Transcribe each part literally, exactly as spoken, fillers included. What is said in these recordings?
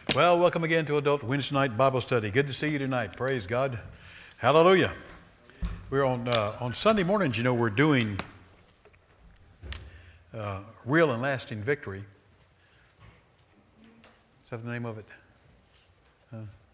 Well, welcome again to Adult Wednesday Night Bible Study. Good to see you tonight. Praise God. Hallelujah. We're on uh, on Sunday mornings, you know, we're doing uh, Real and Lasting Victory. Is that the name of it? Uh,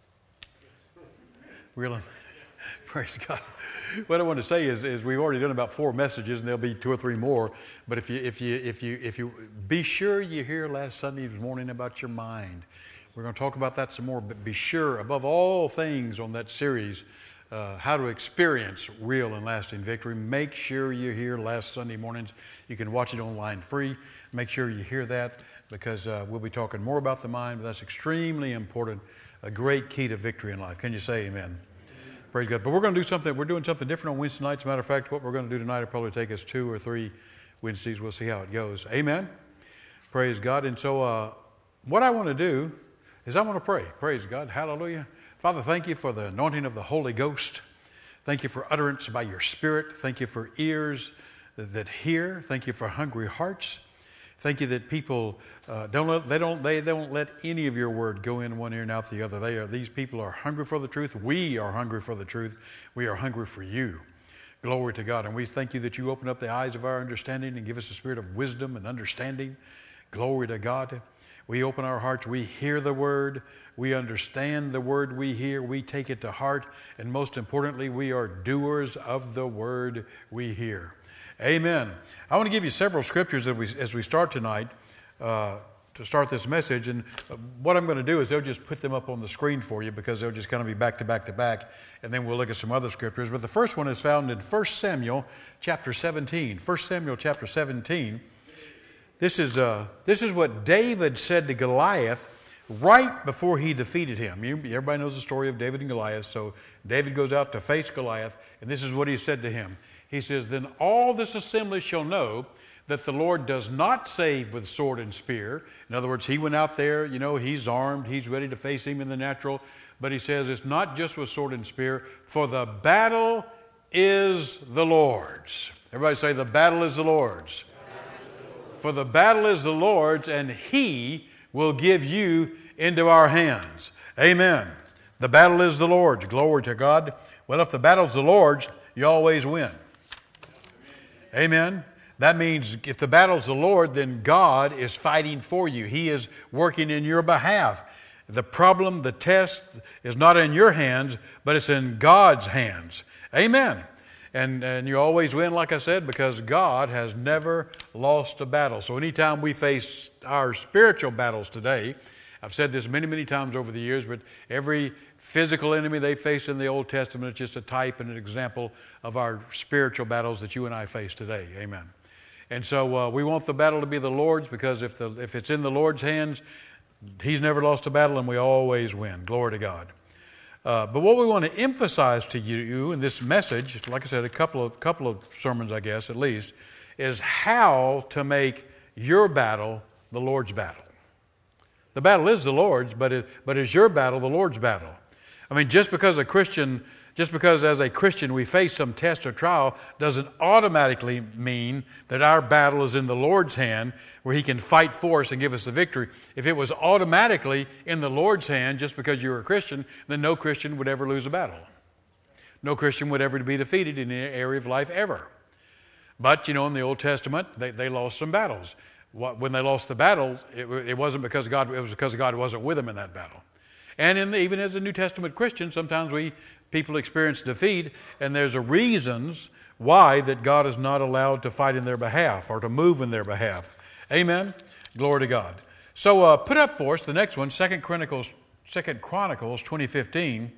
real and... Praise God. What I want to say is, is we've already done about four messages, and there'll be two or three more. But if you if you if you if you be sure you hear last Sunday morning about your mind. We're going to talk about that some more, but be sure, above all things on that series, uh, how to experience real and lasting victory. Make sure you're here last Sunday mornings. You can watch it online free. Make sure you hear that, because uh, we'll be talking more about the mind, but that's extremely important, a great key to victory in life. Can you say amen? Amen. Praise God. But we're going to do something, we're doing something different on Wednesday nights. As a matter of fact, what we're going to do tonight will probably take us two or three Wednesdays. We'll see how it goes. Amen. Praise God. And so uh, what I want to do is I want to pray. Praise God. Hallelujah. Father, thank you for the anointing of the Holy Ghost. Thank you for utterance by your Spirit. Thank you for ears that, that hear. Thank you for hungry hearts. Thank you that people uh, don't let, they don't they, they don't let any of your word go in one ear and out the other. They are these people are hungry for the truth. We are hungry for the truth. We are hungry for you. Glory to God. And we thank you that you open up the eyes of our understanding and give us a spirit of wisdom and understanding. Glory to God. We open our hearts, we hear the word, we understand the word we hear, we take it to heart, and most importantly, we are doers of the word we hear. Amen. I want to give you several scriptures that we, as we start tonight, uh, to start this message, and what I'm going to do is they'll just put them up on the screen for you, because they'll just kind of be back to back to back, and then we'll look at some other scriptures. But the first one is found in First Samuel chapter seventeen. First Samuel chapter seventeen. This is uh, this is what David said to Goliath right before he defeated him. You, everybody knows the story of David and Goliath. So David goes out to face Goliath, and this is what he said to him. He says, "Then all this assembly shall know that the Lord does not save with sword and spear." In other words, he went out there, you know, he's armed, he's ready to face him in the natural. But he says it's not just with sword and spear, for the battle is the Lord's. Everybody say, the battle is the Lord's. For the battle is the Lord's, and He will give you into our hands. Amen. The battle is the Lord's. Glory to God. Well, if the battle's the Lord's, you always win. Amen. That means if the battle's the Lord, then God is fighting for you. He is working in your behalf. The problem, the test, is not in your hands, but it's in God's hands. Amen. And, and you always win, like I said, because God has never lost a battle. So anytime we face our spiritual battles today, I've said this many, many times over the years, but every physical enemy they faced in the Old Testament is just a type and an example of our spiritual battles that you and I face today. Amen. And so uh, we want the battle to be the Lord's, because if the if it's in the Lord's hands, He's never lost a battle, and we always win. Glory to God. Uh, but what we want to emphasize to you in this message, like I said, a couple of couple of sermons, I guess, at least, is how to make your battle the Lord's battle. The battle is the Lord's, but it, but is your battle the Lord's battle? I mean, just because a Christian, just because as a Christian we face some test or trial, doesn't automatically mean that our battle is in the Lord's hand, where He can fight for us and give us the victory. If it was automatically in the Lord's hand just because you're a Christian, then no Christian would ever lose a battle. No Christian would ever be defeated in any area of life ever. But, you know, in the Old Testament, they, they lost some battles. When they lost the battle, it, it wasn't because God, it was because God wasn't with them in that battle. And in the, even as a New Testament Christian, sometimes we people experience defeat, and there's a reasons why that God is not allowed to fight in their behalf or to move in their behalf. Amen. Glory to God. So uh, put up for us the next one, Second Chronicles, Second Chronicles twenty fifteen.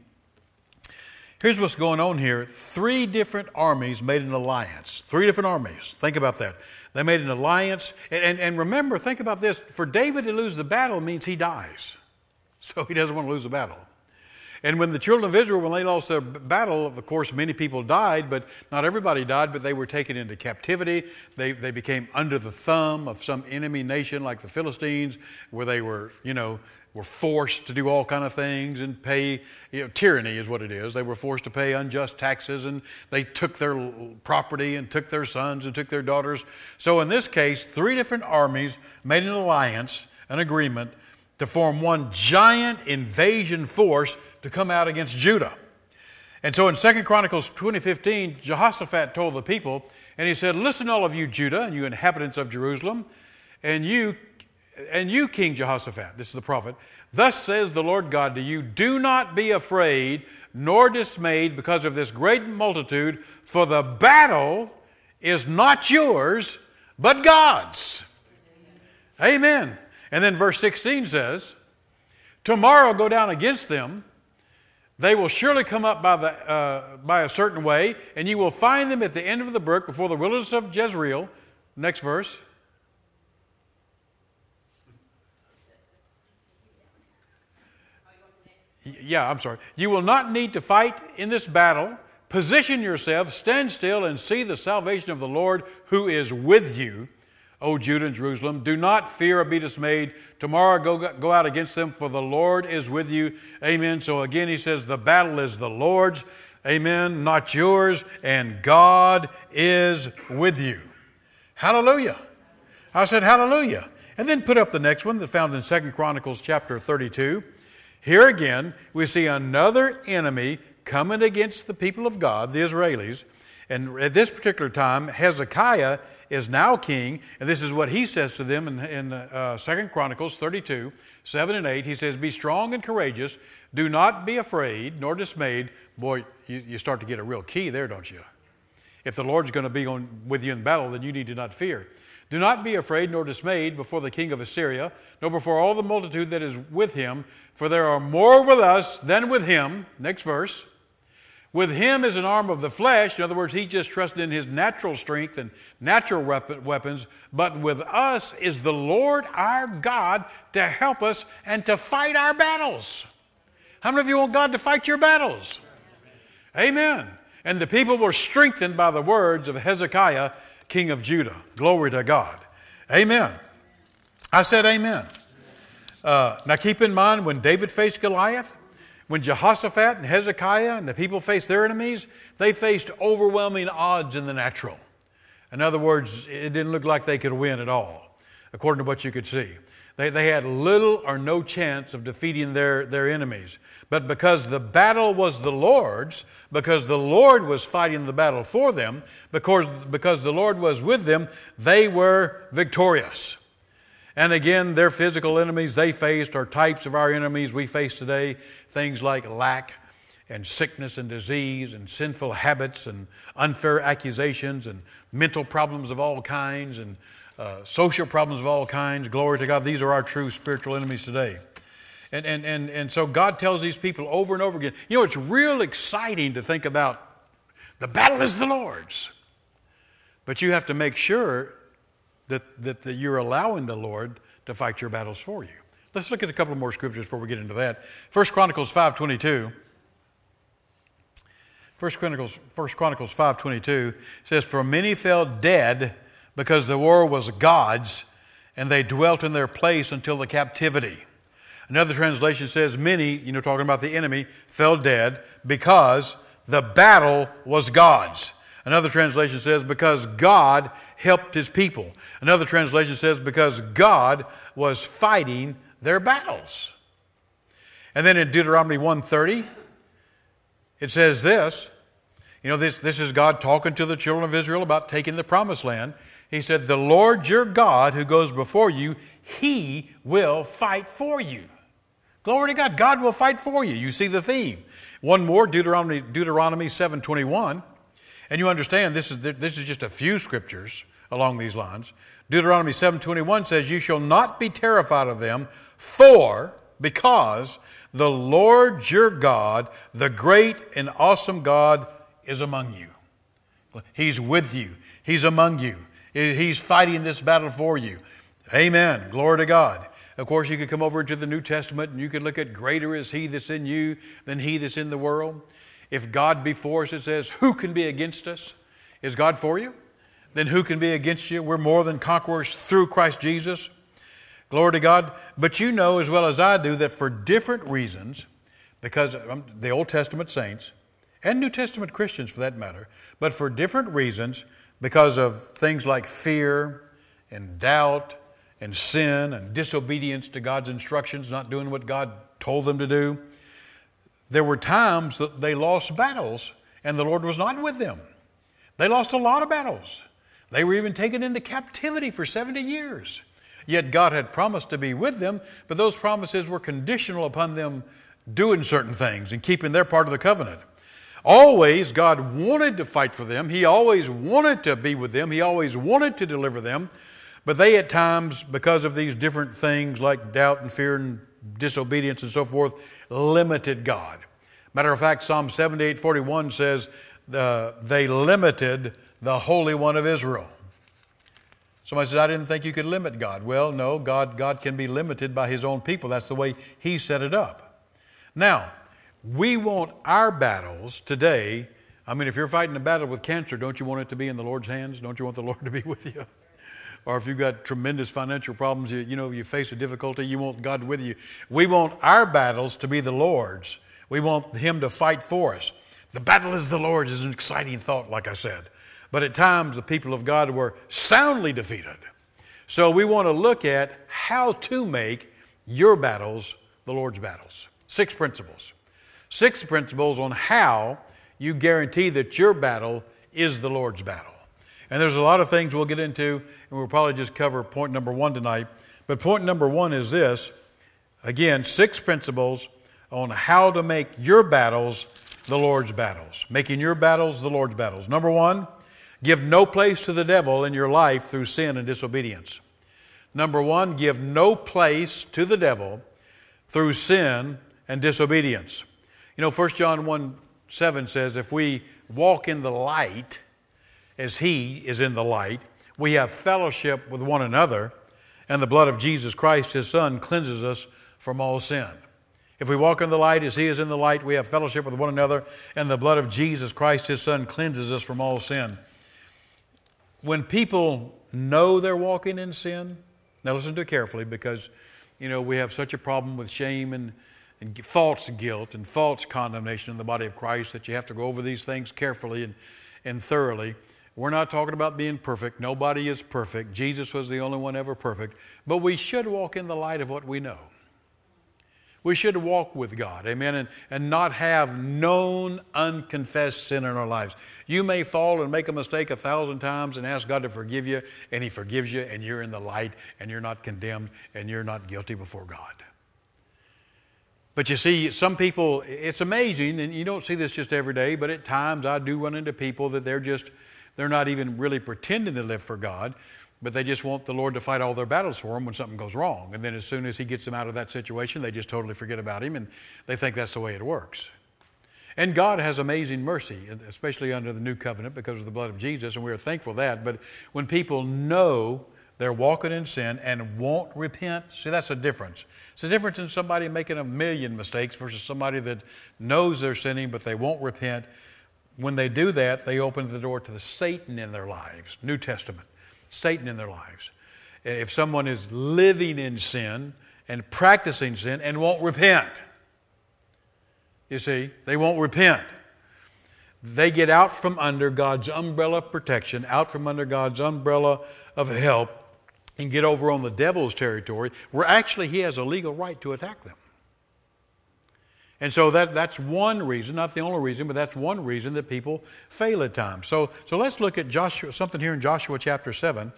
Here's what's going on here. Three different armies made an alliance. Three different armies. Think about that. They made an alliance. And, and, and remember, think about this. For David to lose the battle means he dies. So he doesn't want to lose the battle. And when the children of Israel, when they lost their battle, of course, many people died, but not everybody died, but they were taken into captivity. They they became under the thumb of some enemy nation like the Philistines, where they were, you know, were forced to do all kind of things and pay, you know, tyranny is what it is. They were forced to pay unjust taxes, and they took their property and took their sons and took their daughters. So in this case, three different armies made an alliance, an agreement, to form one giant invasion force to come out against Judah. And so in Second Chronicles twenty fifteen, Jehoshaphat told the people, and he said, listen, all of you Judah and you inhabitants of Jerusalem, and you, and you King Jehoshaphat, this is the prophet, thus says the Lord God to you, do not be afraid nor dismayed because of this great multitude, for the battle is not yours, but God's. Amen. And then verse sixteen says, tomorrow go down against them. They will surely come up by, the, uh, by a certain way, and you will find them at the end of the brook before the wilderness of Jezreel. Next verse. Yeah, I'm sorry. You will not need to fight in this battle. Position yourself, stand still, and see the salvation of the Lord who is with you, O Judah and Jerusalem. Do not fear or be dismayed. Tomorrow go, go out against them, for the Lord is with you. Amen. So again, he says the battle is the Lord's. Amen. Not yours. And God is with you. Hallelujah. I said hallelujah. And then put up the next one that's found in Second Chronicles chapter thirty-two. Here again, we see another enemy coming against the people of God, the Israelis. And at this particular time, Hezekiah is now king, and this is what he says to them in, in uh, Second Chronicles thirty-two, seven and eight. He says, be strong and courageous. Do not be afraid nor dismayed. Boy, you, you start to get a real key there, don't you? If the Lord's going to be on, with you in battle, then you need to not fear. Do not be afraid nor dismayed before the king of Assyria, nor before all the multitude that is with him, for there are more with us than with him. Next verse. With him is an arm of the flesh. In other words, he just trusted in his natural strength and natural weapons. But with us is the Lord our God to help us and to fight our battles. How many of you want God to fight your battles? Amen. And the people were strengthened by the words of Hezekiah, king of Judah. Glory to God. Amen. I said amen. Uh, now keep in mind, when David faced Goliath, when Jehoshaphat and Hezekiah and the people faced their enemies, they faced overwhelming odds in the natural. In other words, it didn't look like they could win at all, according to what you could see. They, they had little or no chance of defeating their, their enemies. But because the battle was the Lord's, because the Lord was fighting the battle for them, because, because the Lord was with them, they were victorious. And again, their physical enemies they faced are types of our enemies we face today. Things like lack and sickness and disease and sinful habits and unfair accusations and mental problems of all kinds and uh, social problems of all kinds. Glory to God. These are our true spiritual enemies today. And, and, and, and so God tells these people over and over again, you know, it's real exciting to think about the battle is the Lord's. But you have to make sure that, that, that you're allowing the Lord to fight your battles for you. Let's look at a couple more scriptures before we get into that. First Chronicles five twenty-two. First Chronicles, First Chronicles five twenty-two says, for many fell dead because the war was God's, and they dwelt in their place until the captivity. Another translation says, many, you know, talking about the enemy, fell dead because the battle was God's. Another translation says, because God helped his people. Another translation says, because God was fighting their battles. And then in Deuteronomy one thirty, it says this, you know, this, this is God talking to the children of Israel about taking the promised land. He said, the Lord your God who goes before you, he will fight for you. Glory to God. God will fight for you. You see the theme. One more, Deuteronomy, Deuteronomy seven twenty-one. And you understand this is, this is just a few scriptures along these lines. Deuteronomy seven twenty-one says, you shall not be terrified of them, for, because the Lord your God, the great and awesome God, is among you. He's with you. He's among you. He's fighting this battle for you. Amen. Glory to God. Of course, you could come over into the New Testament and you could look at greater is he that's in you than he that's in the world. If God be for us, it says, who can be against us? Is God for you? Then who can be against you? We're more than conquerors through Christ Jesus. Glory to God. But you know as well as I do that for different reasons, because the Old Testament saints, and New Testament Christians for that matter, but for different reasons, because of things like fear and doubt and sin and disobedience to God's instructions, not doing what God told them to do. There were times that they lost battles and the Lord was not with them. They lost a lot of battles. They were even taken into captivity for seventy years. Yet God had promised to be with them, but those promises were conditional upon them doing certain things and keeping their part of the covenant. Always, God wanted to fight for them. He always wanted to be with them. He always wanted to deliver them. But they at times, because of these different things like doubt and fear and disobedience and so forth, limited God. Matter of fact, Psalm seventy-eight forty-one says, uh, they limited the Holy One of Israel. Somebody says, I didn't think you could limit God. Well, no, God, God can be limited by His own people. That's the way He set it up. Now, we want our battles today. I mean, if you're fighting a battle with cancer, don't you want it to be in the Lord's hands? Don't you want the Lord to be with you? Or if you've got tremendous financial problems, you, you know, you face a difficulty, you want God with you. We want our battles to be the Lord's. We want Him to fight for us. The battle is the Lord's is an exciting thought, like I said. But at times, the people of God were soundly defeated. So we want to look at how to make your battles the Lord's battles. Six principles. Six principles on how you guarantee that your battle is the Lord's battle. And there's a lot of things we'll get into, and we'll probably just cover point number one tonight. But point number one is this. Again, six principles on how to make your battles the Lord's battles. Making your battles the Lord's battles. Number one, give no place to the devil in your life through sin and disobedience. Number one, give no place to the devil through sin and disobedience. You know, First John one seven says, if we walk in the light as He is in the light, we have fellowship with one another, and the blood of Jesus Christ, His Son, cleanses us from all sin. If we walk in the light as He is in the light, we have fellowship with one another, and the blood of Jesus Christ, His Son, cleanses us from all sin. When people know they're walking in sin, now listen to it carefully, because, you know, we have such a problem with shame and, and false guilt and false condemnation in the body of Christ that you have to go over these things carefully and, and thoroughly. We're not talking about being perfect. Nobody is perfect. Jesus was the only one ever perfect. But we should walk in the light of what we know. We should walk with God, amen, and, and not have known unconfessed sin in our lives. You may fall and make a mistake a thousand times and ask God to forgive you, and He forgives you, and you're in the light, and you're not condemned, and you're not guilty before God. But you see, some people, it's amazing, and you don't see this just every day, but at times I do run into people that they're just, they're not even really pretending to live for God, but they just want the Lord to fight all their battles for them when something goes wrong. And then as soon as He gets them out of that situation, they just totally forget about Him, and they think that's the way it works. And God has amazing mercy, especially under the new covenant because of the blood of Jesus, and we are thankful for that. But when people know they're walking in sin and won't repent, see, that's a difference. It's a difference in somebody making a million mistakes versus somebody that knows they're sinning, but they won't repent. When they do that, they open the door to the Satan in their lives. New Testament. Satan in their lives. If someone is living in sin and practicing sin and won't repent, you see, they won't repent. They get out from under God's umbrella of protection, out from under God's umbrella of help, and get over on the devil's territory where actually he has a legal right to attack them. And so that, that's one reason, not the only reason, but that's one reason that people fail at times. So, so let's look at Joshua, something here in Joshua chapter seven.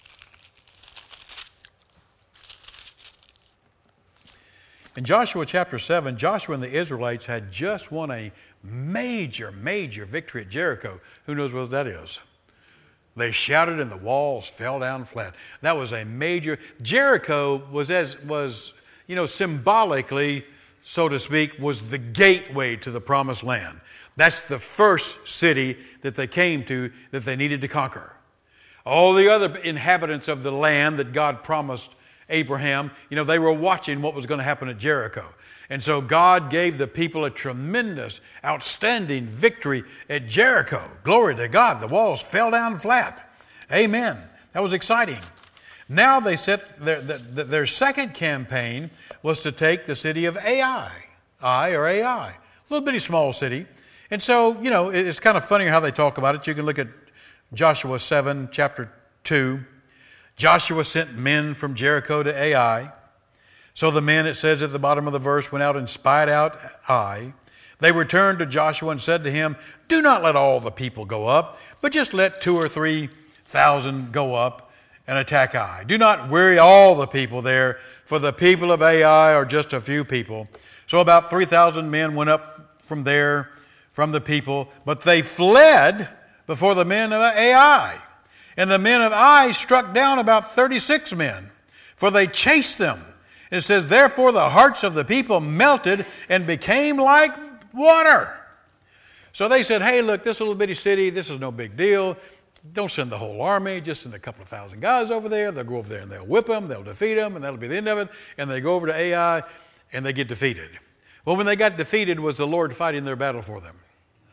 In Joshua chapter seven, Joshua and the Israelites had just won a major, major victory at Jericho. Who knows what that is? They shouted and the walls fell down flat. That was a major... Jericho was, as was you know, symbolically, so to speak, was the gateway to the promised land. That's the first city that they came to that they needed to conquer. All the other inhabitants of the land that God promised Abraham, you know, they were watching what was going to happen at Jericho. And so God gave the people a tremendous, outstanding victory at Jericho. Glory to God. The walls fell down flat. Amen. That was exciting. Now they set their, their, their second campaign was to take the city of Ai. Ai or Ai. A little bitty small city. And so, you know, it's kind of funny how they talk about it. You can look at Joshua seven, chapter two. Joshua sent men from Jericho to Ai. So the men, it says at the bottom of the verse, went out and spied out Ai. They returned to Joshua and said to him, do not let all the people go up, but just let two or three thousand go up and attack Ai. Do not weary all the people there, for the people of Ai are just a few people. So about three thousand men went up from there, from the people, but they fled before the men of Ai. And the men of Ai struck down about thirty-six men, for they chased them. It says, therefore the hearts of the people melted and became like water. So they said, hey, look, this little bitty city, this is no big deal. Don't send the whole army, just send a couple of thousand guys over there. They'll go over there and they'll whip them, they'll defeat them, and that'll be the end of it. And they go over to Ai and they get defeated. Well, when they got defeated, was the Lord fighting their battle for them?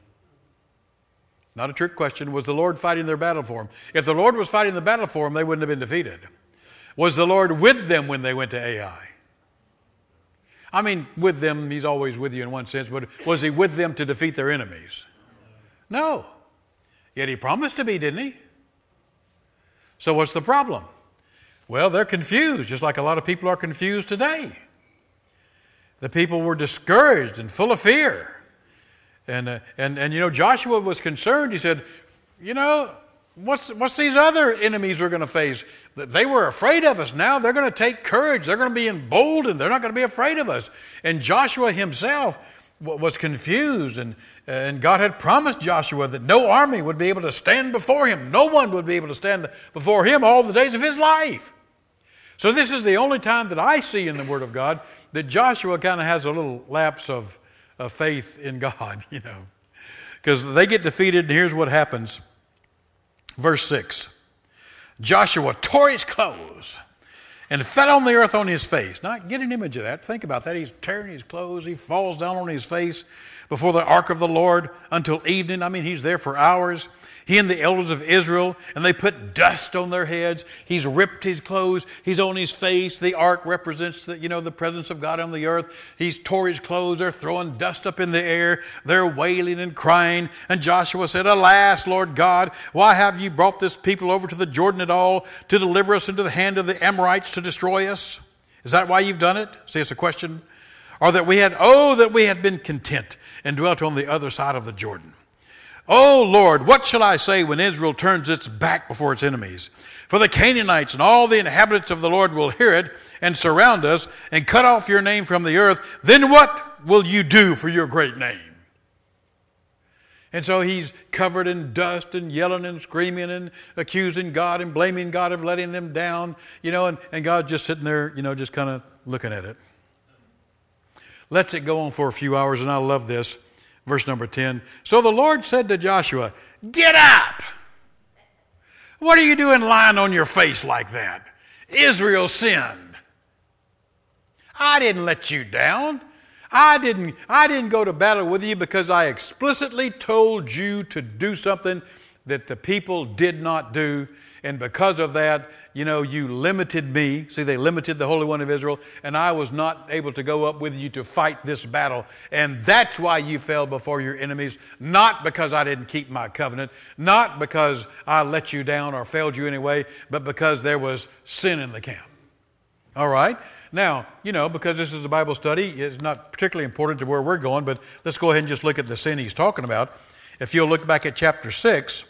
Not a trick question. Was the Lord fighting their battle for them? If the Lord was fighting the battle for them, they wouldn't have been defeated. Was the Lord with them when they went to Ai? I mean, with them, he's always with you in one sense, but was he with them to defeat their enemies? No. Yet he promised to be, didn't he? So what's the problem? Well, they're confused, just like a lot of people are confused today. The people were discouraged and full of fear. And, uh, and, and you know, Joshua was concerned. He said, you know, what's, what's these other enemies we're going to face? They were afraid of us. Now they're going to take courage. They're going to be emboldened. They're not going to be afraid of us. And Joshua himself was confused. And, and God had promised Joshua that no army would be able to stand before him. No one would be able to stand before him all the days of his life. So this is the only time that I see in the Word of God that Joshua kind of has a little lapse of, of faith in God, you know. Because they get defeated, and here's what happens. Verse six. Joshua tore his clothes and fell on the earth on his face. Now, get an image of that. Think about that. He's tearing his clothes. He falls down on his face before the ark of the Lord until evening. I mean, he's there for hours. He and the elders of Israel, and they put dust on their heads. He's ripped his clothes. He's on his face. The ark represents the, you know, the presence of God on the earth. He's tore his clothes. They're throwing dust up in the air. They're wailing and crying. And Joshua said, alas, Lord God, why have you brought this people over to the Jordan at all to deliver us into the hand of the Amorites to destroy us? Is that why you've done it? See, it's a question. Or that we had, oh, that we had been content and dwelt on the other side of the Jordan. Oh, Lord, what shall I say when Israel turns its back before its enemies? For the Canaanites and all the inhabitants of the Lord will hear it and surround us and cut off your name from the earth. Then what will you do for your great name? And so he's covered in dust and yelling and screaming and accusing God and blaming God of letting them down, you know, and, and God's just sitting there, you know, just kind of looking at it. Lets it go on for a few hours, and I love this. Verse number ten. So the Lord said to Joshua, get up. What are you doing lying on your face like that? Israel sinned. I didn't let you down. I didn't, I didn't go to battle with you because I explicitly told you to do something that the people did not do. And because of that, you know, you limited me. See, they limited the Holy One of Israel, and I was not able to go up with you to fight this battle. And that's why you fell before your enemies, not because I didn't keep my covenant, not because I let you down or failed you anyway, but because there was sin in the camp. All right? Now, you know, because this is a Bible study, it's not particularly important to where we're going, but let's go ahead and just look at the sin he's talking about. If you'll look back at chapter six,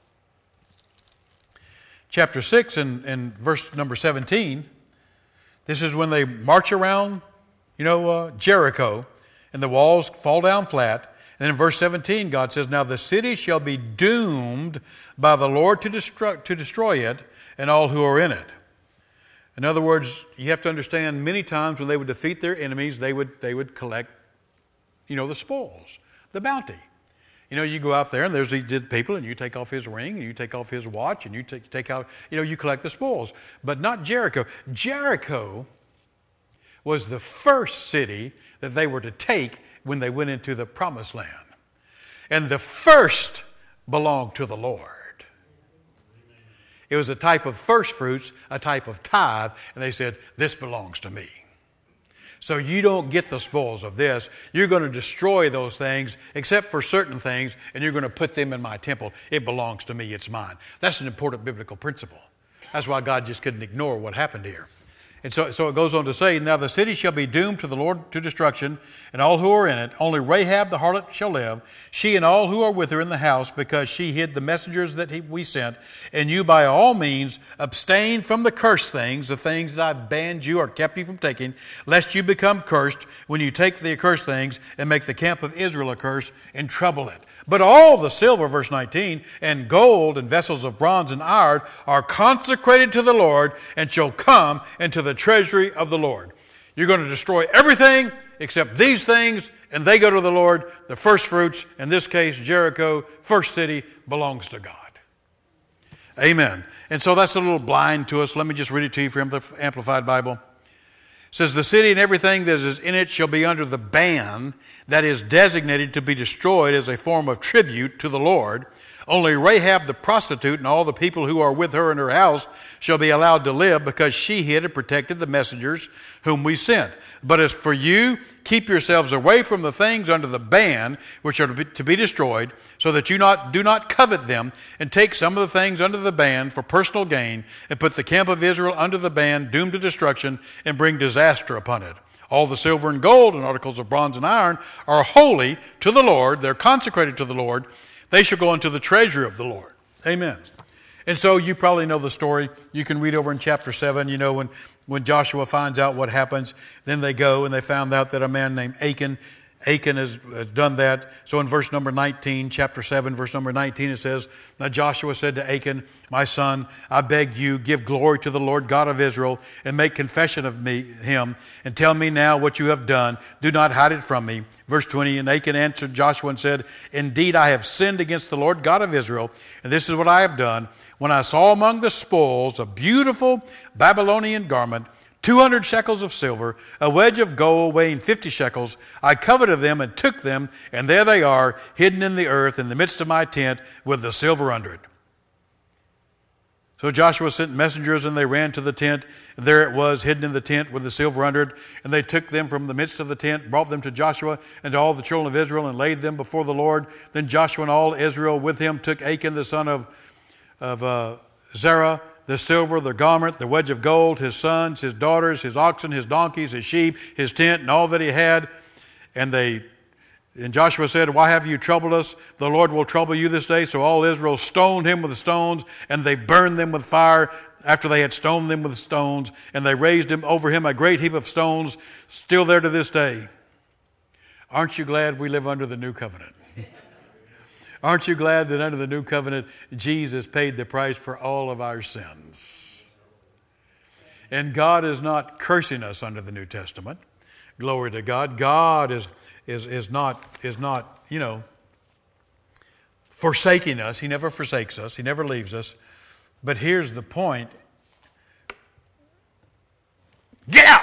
Chapter six and, and verse number seventeen, this is when they march around, you know, uh, Jericho, and the walls fall down flat. And in verse seventeen, God says, now the city shall be doomed by the Lord to destroy, to destroy it and all who are in it. In other words, you have to understand many times when they would defeat their enemies, they would, they would collect, you know, the spoils, the bounty. You know, you go out there and there's these people and you take off his ring and you take off his watch and you take, take out, you know, you collect the spoils. But not Jericho. Jericho was the first city that they were to take when they went into the promised land. And the first belonged to the Lord. It was a type of first fruits, a type of tithe, and they said, this belongs to me. So you don't get the spoils of this. You're going to destroy those things, except for certain things, and you're going to put them in my temple. It belongs to me. It's mine. That's an important biblical principle. That's why God just couldn't ignore what happened here. And so, so it goes on to say, now the city shall be doomed to the Lord to destruction, and all who are in it. Only Rahab the harlot shall live, she and all who are with her in the house, because she hid the messengers that he, we sent. And you by all means abstain from the cursed things, the things that I've banned you or kept you from taking, lest you become cursed when you take the accursed things and make the camp of Israel a curse and trouble it. But all the silver, verse nineteen, and gold and vessels of bronze and iron are consecrated to the Lord and shall come into the treasury of the Lord. You're going to destroy everything except these things, and they go to the Lord. The first fruits, in this case, Jericho, first city, belongs to God. Amen. And so that's a little blind to us. Let me just read it to you from the Amplified Bible. It says, the city and everything that is in it shall be under the ban that is designated to be destroyed as a form of tribute to the Lord. Only Rahab the prostitute and all the people who are with her in her house shall be allowed to live, because she hid and protected the messengers whom we sent. But as for you, keep yourselves away from the things under the ban which are to be, to be destroyed, so that you not do not covet them, and take some of the things under the ban for personal gain, and put the camp of Israel under the ban, doomed to destruction, and bring disaster upon it. All the silver and gold and articles of bronze and iron are holy to the Lord. They're consecrated to the Lord. They shall go into the treasury of the Lord. Amen. And so you probably know the story. You can read over in chapter seven, you know, when, when Joshua finds out what happens, then they go and they found out that a man named Achan, Achan has, has done that. So in verse number nineteen, chapter seven, verse number nineteen, it says, now Joshua said to Achan, my son, I beg you, give glory to the Lord God of Israel, and make confession of me, him, and tell me now what you have done. Do not hide it from me. Verse twenty, and Achan answered Joshua and said, indeed, I have sinned against the Lord God of Israel, and this is what I have done. When I saw among the spoils a beautiful Babylonian garment, two hundred shekels of silver, a wedge of gold weighing fifty shekels, I coveted them and took them, and there they are, hidden in the earth in the midst of my tent with the silver under it. So Joshua sent messengers, and they ran to the tent, and there it was, hidden in the tent with the silver under it. And they took them from the midst of the tent, brought them to Joshua and to all the children of Israel, and laid them before the Lord. Then Joshua and all Israel with him took Achan the son of, of uh, Zerah, the silver, the garment, the wedge of gold, his sons, his daughters, his oxen, his donkeys, his sheep, his tent, and all that he had. And they, and Joshua said, why have you troubled us? The Lord will trouble you this day. So all Israel stoned him with stones, and they burned them with fire after they had stoned them with stones. And they raised him over him a great heap of stones, still there to this day. Aren't you glad we live under the new covenant? Aren't you glad that under the new covenant, Jesus paid the price for all of our sins? And God is not cursing us under the New Testament. Glory to God. God is, is, is, not, is not, you know, forsaking us. He never forsakes us. He never leaves us. But here's the point. Get up!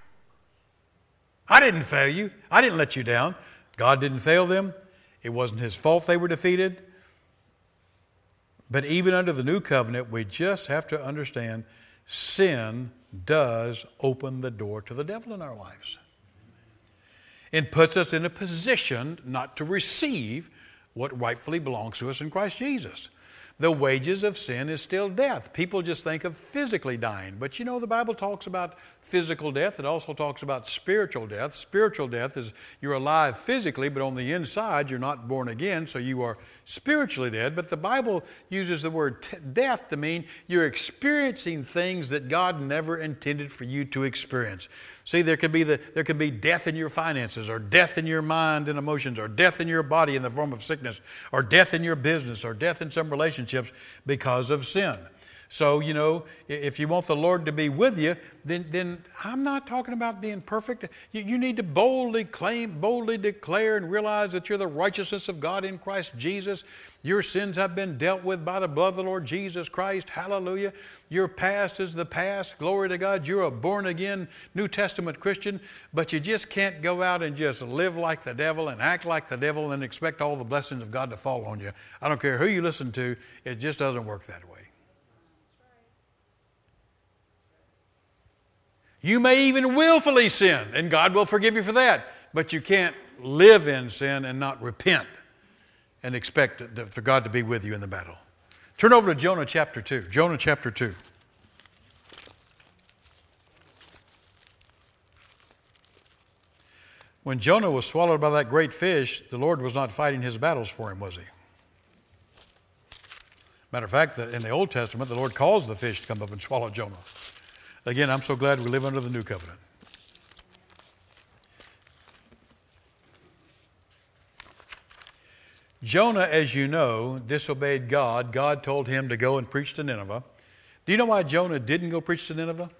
I didn't fail you. I didn't let you down. God didn't fail them. It wasn't his fault they were defeated. But even under the new covenant, we just have to understand sin does open the door to the devil in our lives. It puts us in a position not to receive what rightfully belongs to us in Christ Jesus. The wages of sin is still death. People just think of physically dying. But you know, the Bible talks about physical death. It also talks about spiritual death. Spiritual death is you're alive physically, but on the inside you're not born again, so you are spiritually dead. But the Bible uses the word t- death to mean you're experiencing things that God never intended for you to experience. See, there can be the there can be death in your finances, or death in your mind and emotions, or death in your body in the form of sickness, or death in your business, or death in some relationships because of sin. So, you know, if you want the Lord to be with you, then, then I'm not talking about being perfect. You, you need to boldly claim, boldly declare and realize that you're the righteousness of God in Christ Jesus. Your sins have been dealt with by the blood of the Lord Jesus Christ. Hallelujah. Your past is the past. Glory to God. You're a born-again New Testament Christian, but you just can't go out and just live like the devil and act like the devil and expect all the blessings of God to fall on you. I don't care who you listen to. It just doesn't work that way. You may even willfully sin, and God will forgive you for that. But you can't live in sin and not repent and expect for God to be with you in the battle. Turn over to Jonah chapter two. Jonah chapter two. when Jonah was swallowed by that great fish, the Lord was not fighting his battles for him, was he? Matter of fact, in the Old Testament, the Lord caused the fish to come up and swallow Jonah. Again, I'm so glad we live under the new covenant. Jonah, as you know, disobeyed God. God told him to go and preach to Nineveh. Do you know why Jonah didn't go preach to Nineveh?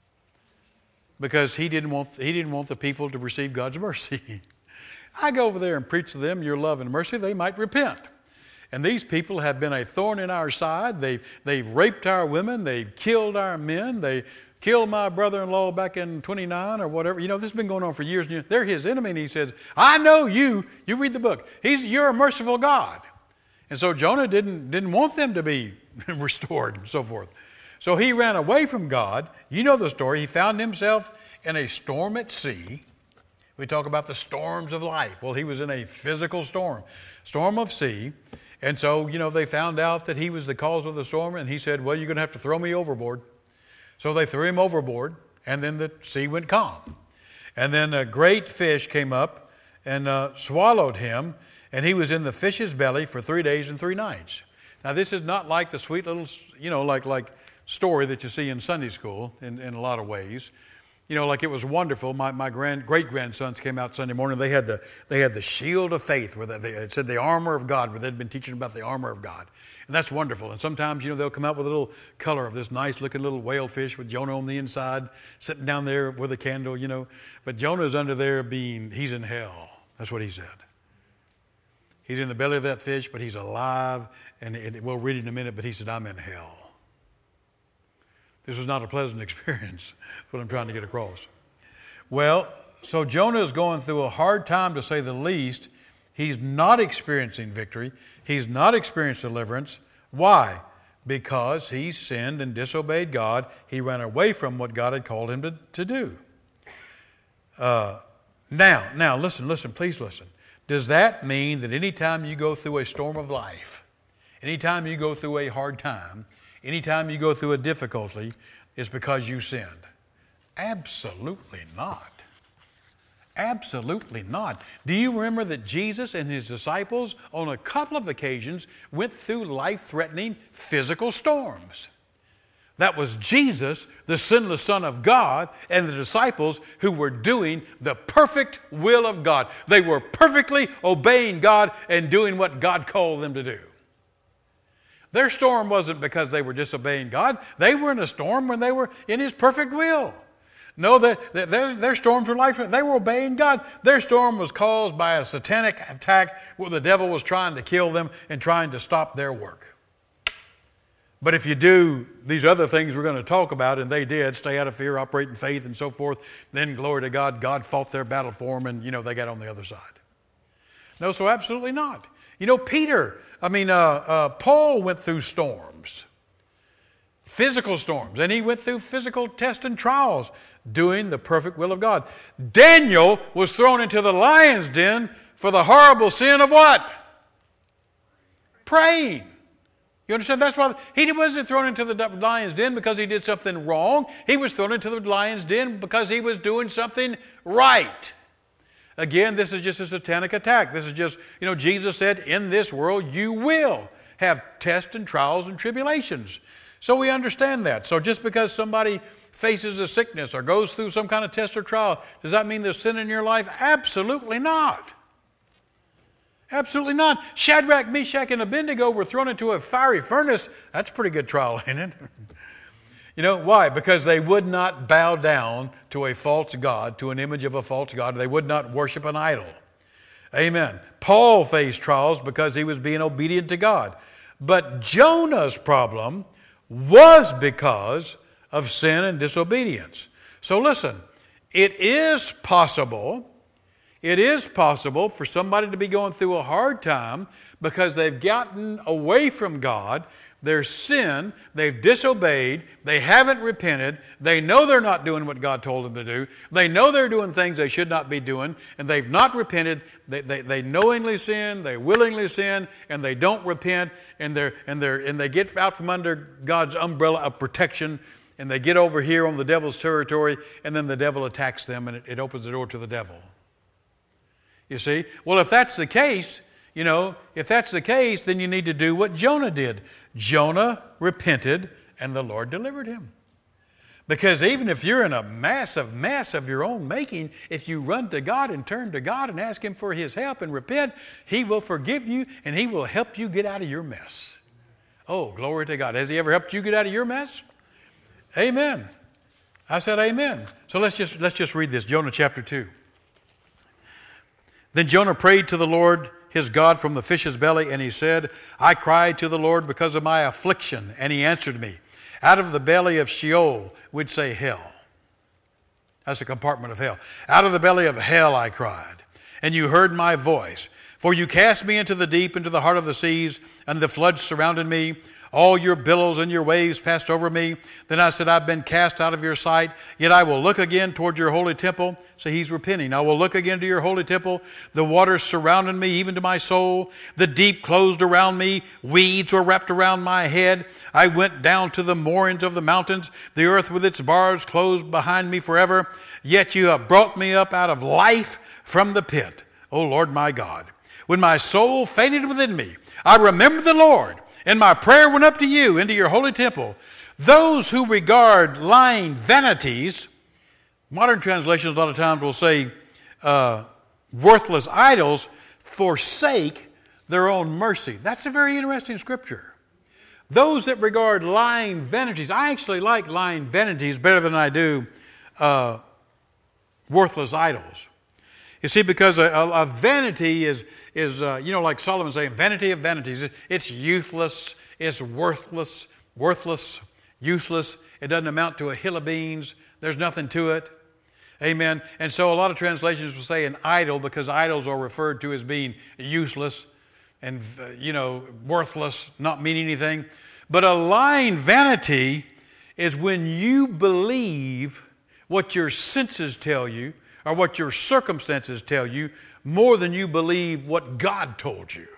Because he didn't want, he didn't want the people to receive God's mercy. I go over there and preach to them your love and mercy, they might repent. And these people have been a thorn in our side. They've, they've raped our women. They've killed our men. They killed my brother-in-law back in twenty-nine or whatever. You know, this has been going on for years and years. They're his enemy, and he says, I know you. You read the book. He's, you're a merciful God. And so Jonah didn't, didn't want them to be restored and so forth. So he ran away from God. You know the story. He found himself in a storm at sea. We talk about the storms of life. Well, he was in a physical storm, storm of sea. And so, you know, they found out that he was the cause of the storm, and he said, well, you're going to have to throw me overboard. So they threw him overboard, and then the sea went calm. And then a great fish came up and uh, swallowed him, and he was in the fish's belly for three days and three nights. Now, this is not like the sweet little, you know, like like story that you see in Sunday school in, in a lot of ways. You know, like it was wonderful. My my grand great grandsons came out Sunday morning. They had the they had the shield of faith, where they, they it said the armor of God, where they'd been teaching about the armor of God, and that's wonderful. And sometimes, you know, they'll come out with a little color of this nice looking little whale fish with Jonah on the inside, sitting down there with a candle, you know. But Jonah's under there being he's in hell. That's what he said. He's in the belly of that fish, but he's alive, and it, we'll read it in a minute. But he said, I'm in hell. This was not a pleasant experience. That's what I'm trying to get across. Well, so Jonah is going through a hard time, to say the least. He's not experiencing victory. He's not experienced deliverance. Why? Because he sinned and disobeyed God. He ran away from what God had called him to, to do. Uh, now, now, listen, listen, please listen. Does that mean that anytime you go through a storm of life, anytime you go through a hard time, anytime you go through a difficulty, it's because you sinned? Absolutely not. Absolutely not. Do you remember that Jesus and his disciples on a couple of occasions went through life-threatening physical storms? That was Jesus, the sinless Son of God, and the disciples who were doing the perfect will of God. They were perfectly obeying God and doing what God called them to do. Their storm wasn't because they were disobeying God. They were in a storm when they were in his perfect will. No, their, their, their storms were life. They were obeying God. Their storm was caused by a satanic attack where the devil was trying to kill them and trying to stop their work. But if you do these other things we're going to talk about, and they did, stay out of fear, operate in faith, and so forth, then glory to God, God fought their battle for them, and, you know, they got on the other side. No, so absolutely not. You know, Peter, I mean, uh, uh, Paul went through storms, physical storms, and he went through physical tests and trials doing the perfect will of God. Daniel was thrown into the lion's den for the horrible sin of what? Praying. You understand? That's why he wasn't thrown into the lion's den because he did something wrong. He was thrown into the lion's den because he was doing something right. Again, this is just a satanic attack. This is just, you know, Jesus said, in this world you will have tests and trials and tribulations. So we understand that. So just because somebody faces a sickness or goes through some kind of test or trial, does that mean there's sin in your life? Absolutely not. Absolutely not. Shadrach, Meshach, and Abednego were thrown into a fiery furnace. That's a pretty good trial, ain't it? You know, why? Because they would not bow down to a false god, to an image of a false god. They would not worship an idol. Amen. Paul faced trials because he was being obedient to God. But Jonah's problem was because of sin and disobedience. So listen, it is possible, it is possible for somebody to be going through a hard time because they've gotten away from God. Their sin, they've disobeyed, they haven't repented, they know they're not doing what God told them to do, they know they're doing things they should not be doing, and they've not repented, they, they, they knowingly sin, they willingly sin, and they don't repent, and, they're, and, they're, and they get out from under God's umbrella of protection, and they get over here on the devil's territory, and then the devil attacks them, and it, it opens the door to the devil. You see? Well, if that's the case, you know, if that's the case, then you need to do what Jonah did. Jonah repented and the Lord delivered him. Because even if you're in a massive mess of your own making, if you run to God and turn to God and ask Him for His help and repent, He will forgive you and He will help you get out of your mess. Oh, glory to God. Has He ever helped you get out of your mess? Amen. I said amen. So let's just, let's just read this, Jonah chapter two. Then Jonah prayed to the Lord his God from the fish's belly, and he said, I cried to the Lord because of my affliction, and He answered me. Out of the belly of Sheol, we'd say hell. That's a compartment of hell. Out of the belly of hell I cried, and you heard my voice. For you cast me into the deep, into the heart of the seas, and the floods surrounded me. All your billows and your waves passed over me. Then I said, I've been cast out of your sight, yet I will look again toward your holy temple. So he's repenting. I will look again to your holy temple. The waters surrounded me, even to my soul. The deep closed around me. Weeds were wrapped around my head. I went down to the moorings of the mountains. The earth with its bars closed behind me forever. Yet you have brought me up out of life from the pit, O Lord my God. When my soul fainted within me, I remembered the Lord, and my prayer went up to you into your holy temple. Those who regard lying vanities, modern translations a lot of times will say uh, worthless idols, forsake their own mercy. That's a very interesting scripture. Those that regard lying vanities, I actually like lying vanities better than I do uh, worthless idols. You see, because a, a, a vanity is, is uh, you know, like Solomon saying, vanity of vanities. It's useless, it's worthless, worthless, useless. It doesn't amount to a hill of beans. There's nothing to it. Amen. And so a lot of translations will say an idol because idols are referred to as being useless and, uh, you know, worthless, not mean anything. But a lying vanity is when you believe what your senses tell you or what your circumstances tell you more than you believe what God told you.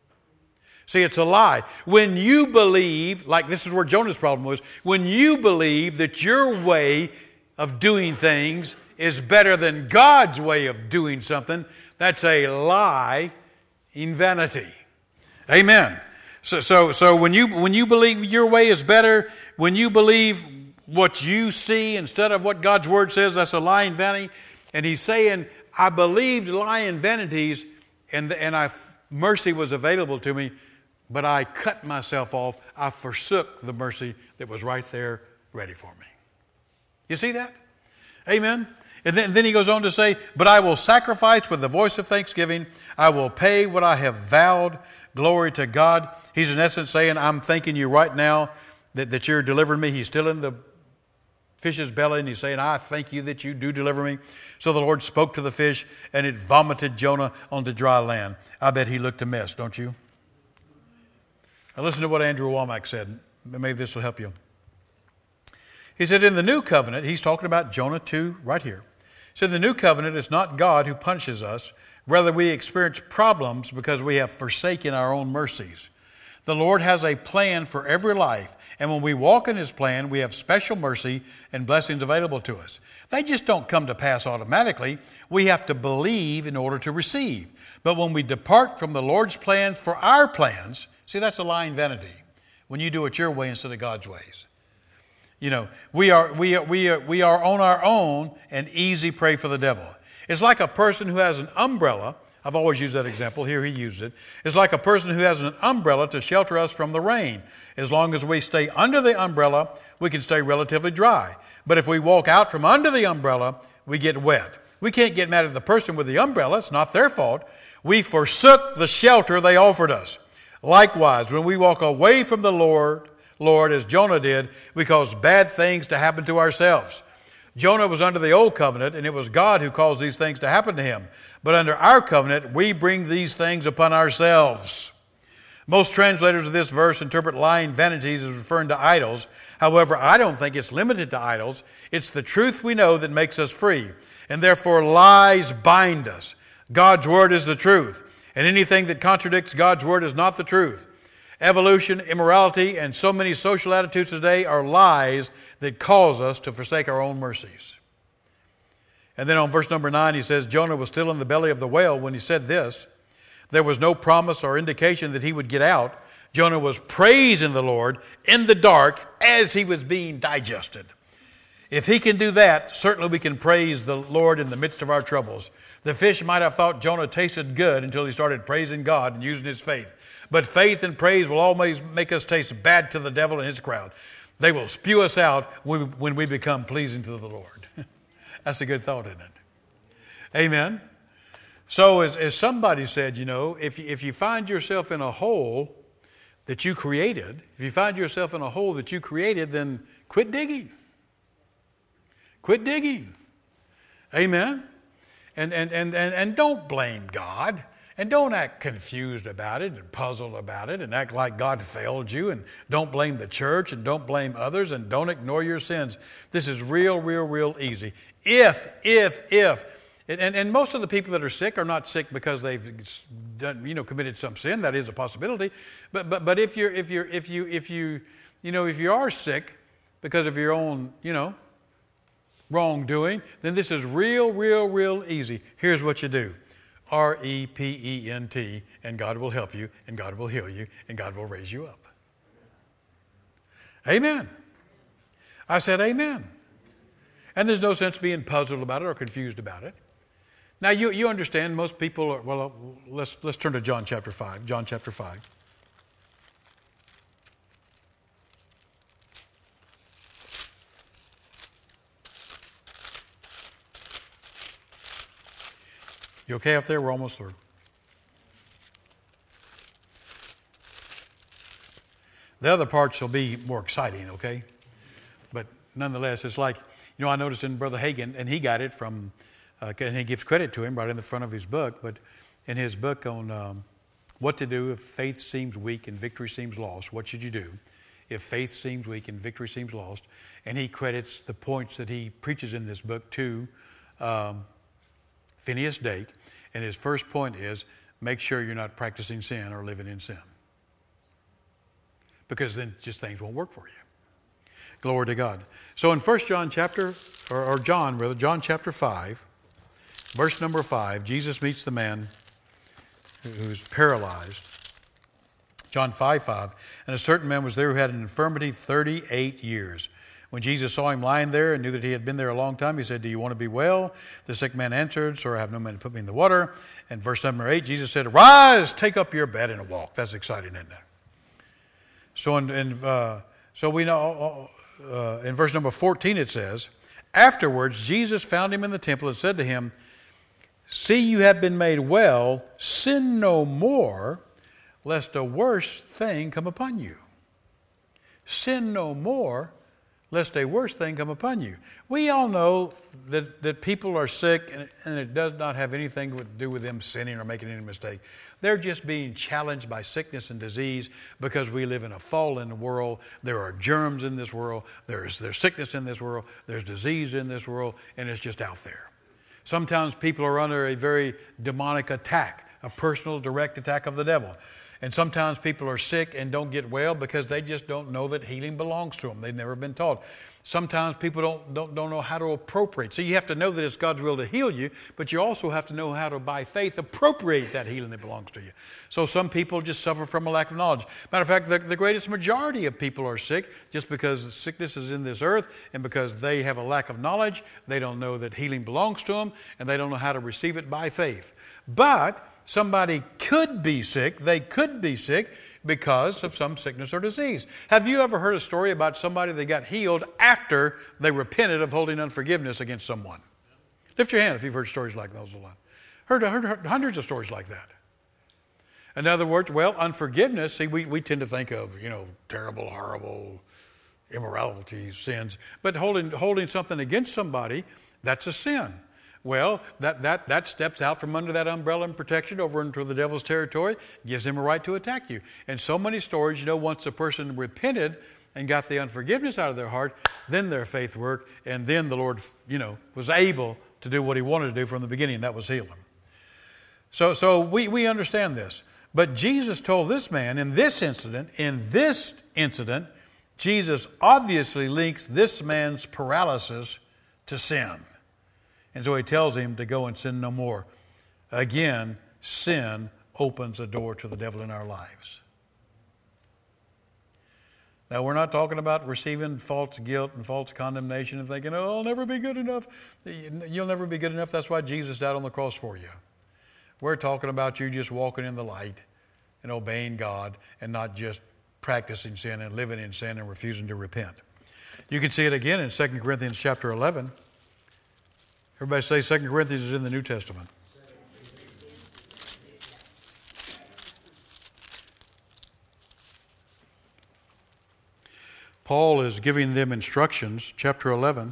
See, it's a lie. When you believe, like this is where Jonah's problem was, when you believe that your way of doing things is better than God's way of doing something, that's a lie in vanity. Amen. So, so, so when you when you believe your way is better, when you believe what you see instead of what God's Word says, that's a lie in vanity. And he's saying, I believed lying vanities, and, and I, mercy was available to me, but I cut myself off. I forsook the mercy that was right there ready for me. You see that? Amen. And then, then he goes on to say, but I will sacrifice with the voice of thanksgiving. I will pay what I have vowed. Glory to God. He's in essence saying, I'm thanking you right now that, that you're delivering me. He's still in the fish's belly, and he's saying, I thank you that you do deliver me. So the Lord spoke to the fish, and it vomited Jonah onto dry land. I bet he looked a mess, don't you? Now listen to what Andrew Womack said. Maybe this will help you. He said, in the new covenant, he's talking about Jonah two right here. He said, the new covenant is not God who punishes us. Rather, we experience problems because we have forsaken our own mercies. The Lord has a plan for every life, and when we walk in His plan, we have special mercy and blessings available to us. They just don't come to pass automatically. We have to believe in order to receive. But when we depart from the Lord's plans for our plans, see, that's a lying vanity. When you do it your way instead of God's ways. You know, we are, we are, we are, we are on our own and easy prey for the devil. It's like a person who has an umbrella. I've always used that example. Here he used it. It's like a person who has an umbrella to shelter us from the rain. As long as we stay under the umbrella, we can stay relatively dry. But if we walk out from under the umbrella, we get wet. We can't get mad at the person with the umbrella. It's not their fault. We forsook the shelter they offered us. Likewise, when we walk away from the Lord, Lord, as Jonah did, we cause bad things to happen to ourselves. Jonah was under the old covenant, and it was God who caused these things to happen to him. But under our covenant, we bring these things upon ourselves. Most translators of this verse interpret lying vanities as referring to idols. However, I don't think it's limited to idols. It's the truth we know that makes us free. And therefore, lies bind us. God's Word is the truth. And anything that contradicts God's Word is not the truth. Evolution, immorality, and so many social attitudes today are lies that cause us to forsake our own mercies. And then on verse number nine, he says, Jonah was still in the belly of the whale when he said this. There was no promise or indication that he would get out. Jonah was praising the Lord in the dark as he was being digested. If he can do that, certainly we can praise the Lord in the midst of our troubles. The fish might have thought Jonah tasted good until he started praising God and using his faith. But faith and praise will always make us taste bad to the devil and his crowd. They will spew us out when we become pleasing to the Lord. That's a good thought, isn't it? Amen. So as, as somebody said, you know, if you, if you find yourself in a hole that you created, if you find yourself in a hole that you created, then quit digging. Quit digging. Amen. And, and, and, and, and don't blame God. And don't act confused about it and puzzled about it and act like God failed you. And don't blame the church and don't blame others and don't ignore your sins. This is real, real, real easy. If, if, if. And, and most of the people that are sick are not sick because they've done, you know, committed some sin. That is a possibility. But but but if you're if you're if you if you you know if you are sick because of your own, you know, wrongdoing, then this is real, real, real easy. Here's what you do. R E P E N T, and God will help you, and God will heal you, and God will raise you up. Amen. I said amen. And there's no sense being puzzled about it or confused about it. Now, you, you understand most people are, well, let's, let's turn to John chapter five. John chapter five. You okay up there? We're almost through. The other parts will be more exciting, okay? But nonetheless, it's like, you know, I noticed in Brother Hagin, and he got it from, uh, and he gives credit to him right in the front of his book, but in his book on um, what to do if faith seems weak and victory seems lost, what should you do if faith seems weak and victory seems lost? And he credits the points that he preaches in this book to um, Phineas Dake. And his first point is, make sure you're not practicing sin or living in sin. Because then just things won't work for you. Glory to God. So in First John chapter, or, or John rather, John chapter five, verse number five, Jesus meets the man who's paralyzed. John five five, and a certain man was there who had an infirmity thirty-eight years. When Jesus saw him lying there and knew that he had been there a long time, he said, do you want to be well? The sick man answered, sir, I have no man to put me in the water. And verse number eight, Jesus said, arise, take up your bed and walk. That's exciting, isn't it? So in, in, uh, so we know, uh, in verse number fourteen it says, afterwards Jesus found him in the temple and said to him, see, you have been made well, sin no more, lest a worse thing come upon you. Sin no more, lest a worse thing come upon you. We all know that, that people are sick, and, and it does not have anything to do with them sinning or making any mistake. They're just being challenged by sickness and disease because we live in a fallen world. There are germs in this world. There's, there's sickness in this world. There's disease in this world, and it's just out there. Sometimes people are under a very demonic attack, a personal direct attack of the devil. And sometimes people are sick and don't get well because they just don't know that healing belongs to them. They've never been taught. Sometimes people don't, don't, don't know how to appropriate. So you have to know that it's God's will to heal you, but you also have to know how to, by faith, appropriate that healing that belongs to you. So some people just suffer from a lack of knowledge. Matter of fact, the, the greatest majority of people are sick just because sickness is in this earth and because they have a lack of knowledge. They don't know that healing belongs to them, and they don't know how to receive it by faith. But somebody could be sick, they could be sick because of some sickness or disease. Have you ever heard a story about somebody that got healed after they repented of holding unforgiveness against someone? Lift your hand if you've heard stories like those a lot. Heard, heard, heard hundreds of stories like that. In other words, well, unforgiveness, see, we, we tend to think of, you know, terrible, horrible immorality, sins. But holding, holding something against somebody, that's a sin. Well, that, that, that steps out from under that umbrella and protection over into the devil's territory, gives him a right to attack you. And so many stories, you know, once a person repented and got the unforgiveness out of their heart, then their faith worked, and then the Lord, you know, was able to do what he wanted to do from the beginning, that was heal him. So, so we, we understand this. But Jesus told this man in this incident, in this incident, Jesus obviously links this man's paralysis to sin. And so he tells him to go and sin no more. Again, sin opens a door to the devil in our lives. Now, we're not talking about receiving false guilt and false condemnation and thinking, oh, I'll never be good enough. You'll never be good enough. That's why Jesus died on the cross for you. We're talking about you just walking in the light and obeying God and not just practicing sin and living in sin and refusing to repent. You can see it again in Second Corinthians chapter eleven. Everybody say Second Corinthians is in the New Testament. Paul is giving them instructions, chapter eleven.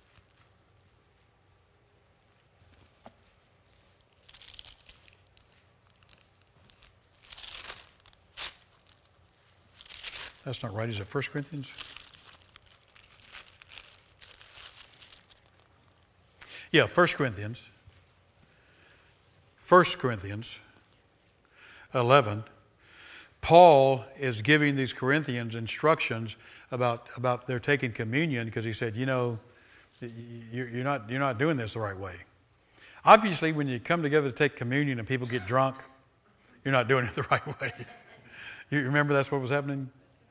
That's not right. Is it First Corinthians? Yeah, First Corinthians. First Corinthians eleven. Paul is giving these Corinthians instructions about, about their taking communion because he said, you know, you're not, you're not doing this the right way. Obviously, when you come together to take communion and people get drunk, you're not doing it the right way. You remember that's what was happening?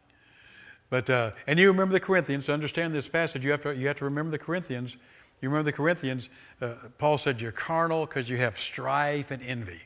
But uh, and you remember the Corinthians. To understand this passage, you have to, you have to remember the Corinthians. You remember the Corinthians. Uh, Paul said you're carnal because you have strife and envy.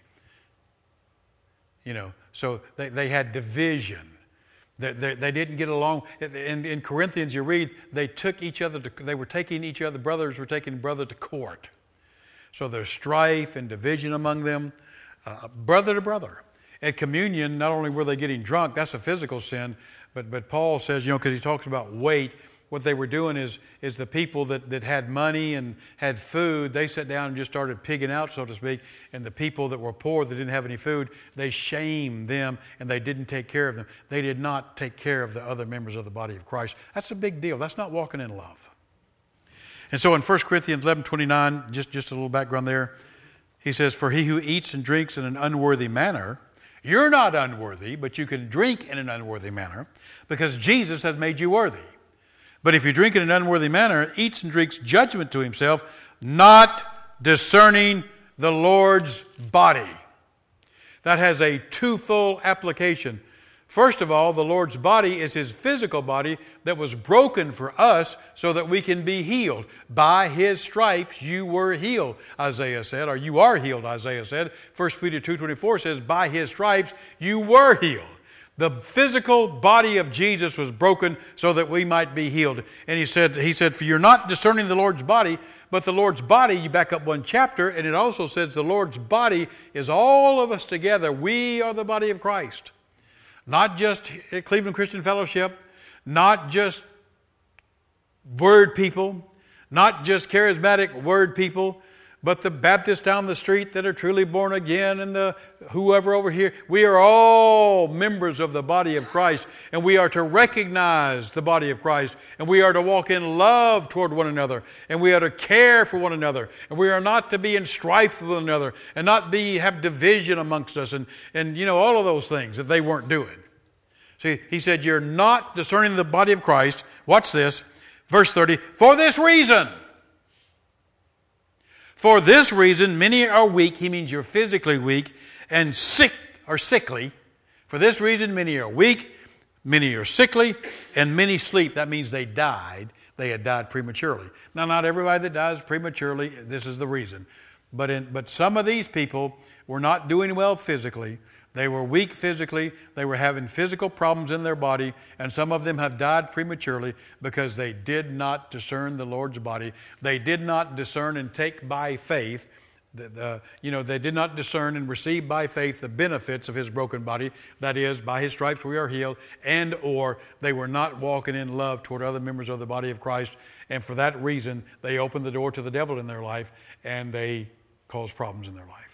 You know, so they, they had division. They, they, they didn't get along. In, in Corinthians, you read, they took each other to, they were taking each other, brothers were taking brother to court. So there's strife and division among them, uh, brother to brother. At communion, not only were they getting drunk, that's a physical sin, but, but Paul says, you know, because he talks about weight, what they were doing is, is the people that, that had money and had food, they sat down and just started pigging out, so to speak. And the people that were poor, that didn't have any food, they shamed them and they didn't take care of them. They did not take care of the other members of the body of Christ. That's a big deal. That's not walking in love. And so in First Corinthians eleven twenty-nine, just, just a little background there, he says, for he who eats and drinks in an unworthy manner, you're not unworthy, but you can drink in an unworthy manner because Jesus has made you worthy. But if you drink in an unworthy manner, eats and drinks judgment to himself, not discerning the Lord's body. That has a twofold application. First of all, the Lord's body is his physical body that was broken for us so that we can be healed. By his stripes you were healed, Isaiah said, or you are healed, Isaiah said. First Peter two twenty-four says, by his stripes you were healed. The physical body of Jesus was broken so that we might be healed. And he said, he said, for you're not discerning the Lord's body, but the Lord's body, you back up one chapter, and it also says the Lord's body is all of us together. We are the body of Christ. Not just Cleveland Christian Fellowship, not just word people, not just charismatic word people, but the Baptists down the street that are truly born again and the whoever over here. We are all members of the body of Christ, and we are to recognize the body of Christ, and we are to walk in love toward one another, and we are to care for one another, and we are not to be in strife with one another and not be have division amongst us and, and you know, all of those things that they weren't doing. See, he said, you're not discerning the body of Christ. Watch this. Verse thirty, for this reason. For this reason, many are weak. He means you're physically weak and sick or sickly. For this reason, many are weak, many are sickly, and many sleep. That means they died. They had died prematurely. Now, not everybody that dies prematurely, this is the reason. But, in, but some of these people were not doing well physically. They were weak physically. They were having physical problems in their body. And some of them have died prematurely because they did not discern the Lord's body. They did not discern and take by faith. The, the, you know, they did not discern and receive by faith the benefits of his broken body. That is, by his stripes we are healed. And or they were not walking in love toward other members of the body of Christ. And for that reason, they opened the door to the devil in their life. And they caused problems in their life.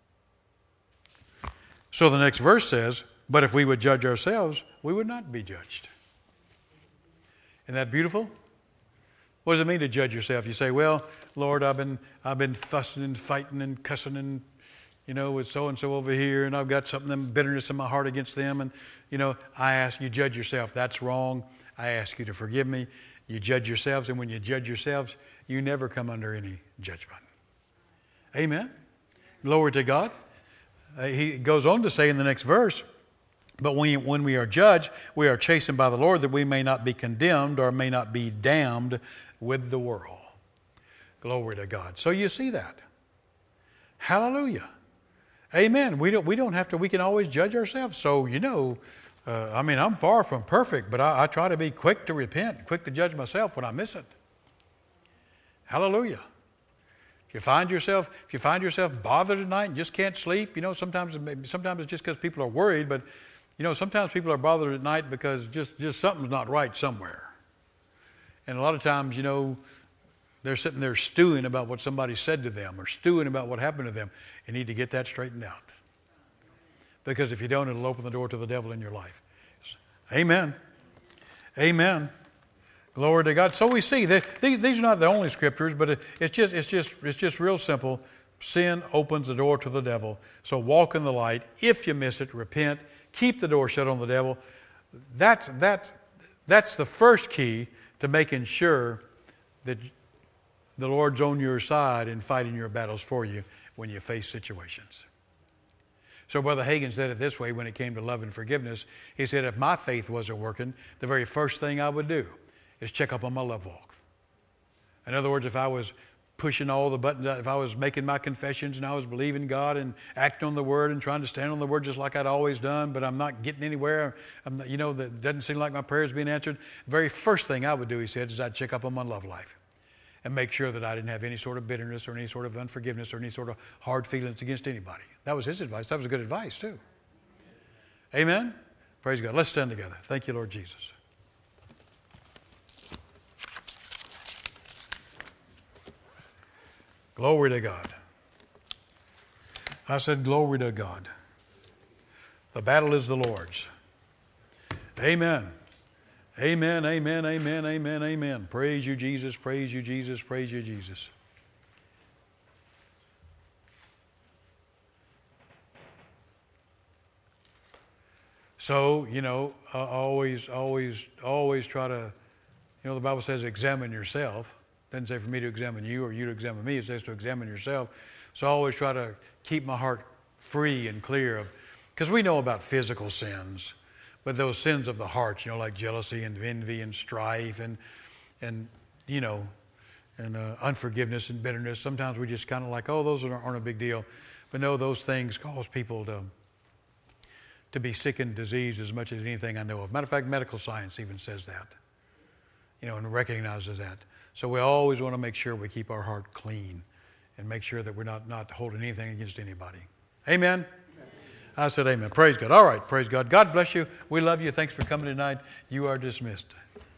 So the next verse says, but if we would judge ourselves, we would not be judged. Isn't that beautiful? What does it mean to judge yourself? You say, well, Lord, I've been I've been fussing and fighting and cussing and, you know, with so-and-so over here, and I've got something, bitterness in my heart against them. And, you know, I ask you, judge yourself. That's wrong. I ask you to forgive me. You judge yourselves, and when you judge yourselves, you never come under any judgment. Amen. Glory to God. Uh, he goes on to say in the next verse, but when, when we are judged, we are chastened by the Lord that we may not be condemned or may not be damned with the world. Glory to God. So you see that. Hallelujah. Amen. We don't, we don't have to, we can always judge ourselves. So, you know, uh, I mean, I'm far from perfect, but I, I try to be quick to repent, quick to judge myself when I miss it. Hallelujah. If you find yourself, if you find yourself bothered at night and just can't sleep, you know, sometimes, sometimes it's just because people are worried, but, you know, sometimes people are bothered at night because just, just something's not right somewhere. And a lot of times, you know, they're sitting there stewing about what somebody said to them or stewing about what happened to them. You need to get that straightened out. Because if you don't, it'll open the door to the devil in your life. Amen. Amen. Glory to God. So we see that these, these are not the only scriptures, but it, it's just it's just it's just real simple. Sin opens the door to the devil. So walk in the light. If you miss it, repent. Keep the door shut on the devil. That's that's that's the first key to making sure that the Lord's on your side and fighting your battles for you when you face situations. So Brother Hagin said it this way when it came to love and forgiveness. He said, if my faith wasn't working, the very first thing I would do is check up on my love walk. In other words, if I was pushing all the buttons, if I was making my confessions and I was believing God and acting on the Word and trying to stand on the Word just like I'd always done, but I'm not getting anywhere, I'm not, you know, that doesn't seem like my prayers being answered, the very first thing I would do, he said, is I'd check up on my love life and make sure that I didn't have any sort of bitterness or any sort of unforgiveness or any sort of hard feelings against anybody. That was his advice. That was good advice too. Amen? Praise God. Let's stand together. Thank you, Lord Jesus. Glory to God. I said, glory to God. The battle is the Lord's. Amen. Amen, amen, amen, amen, amen. Praise you, Jesus, praise you, Jesus, praise you, Jesus. So, you know, I always, always, always try to, you know, the Bible says examine yourself. It doesn't say for me to examine you or you to examine me. It says to examine yourself. So I always try to keep my heart free and clear of, because we know about physical sins. But those sins of the heart, you know, like jealousy and envy and strife and, and you know, and uh, unforgiveness and bitterness. Sometimes we just kind of like, oh, those aren't, aren't a big deal. But no, those things cause people to, to be sick and diseased as much as anything I know of. Matter of fact, medical science even says that, you know, and recognizes that. So we always want to make sure we keep our heart clean and make sure that we're not, not holding anything against anybody. Amen? I said amen. Praise God. All right. Praise God. God bless you. We love you. Thanks for coming tonight. You are dismissed.